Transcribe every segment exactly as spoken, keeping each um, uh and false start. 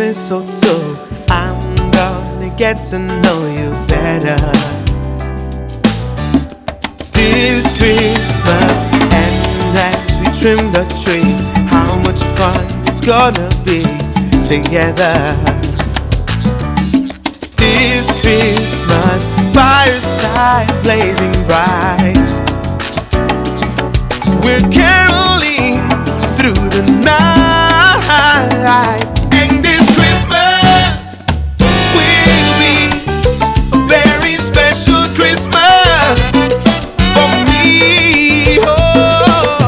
mistletoe, I'm gonna get to know you better. This Christmas, and as we trim the tree, how much fun it's gonna be together. This Christmas, fireside blazing bright, we're caroling through the night. And this Christmas will be a very special Christmas for me. Oh.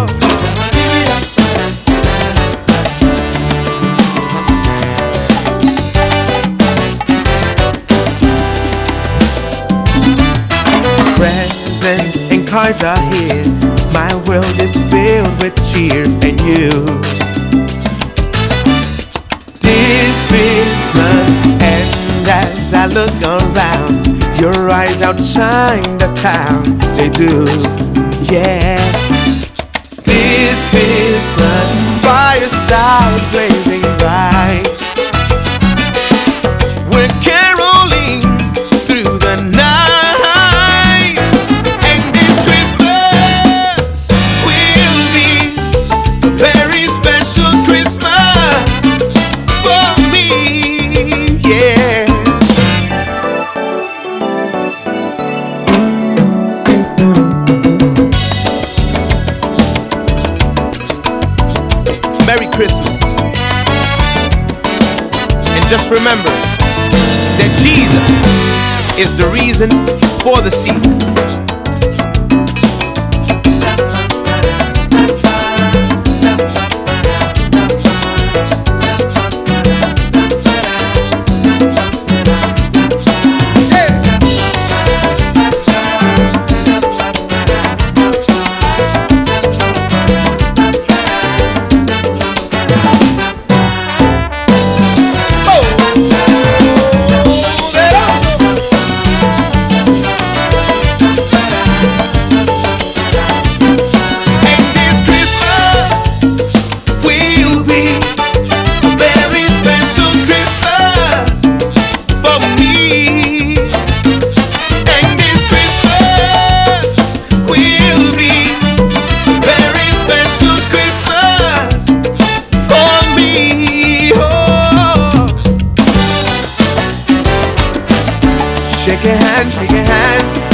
Presents and cards are here. My world is filled with cheer and you. This Christmas, and as I look around, your eyes outshine the town. They do, yeah. This Christmas, fireside blazing bright, we're caroling through the night. Merry Christmas. And just remember that Jesus is the reason for the season. Shake your hand, shake your hand.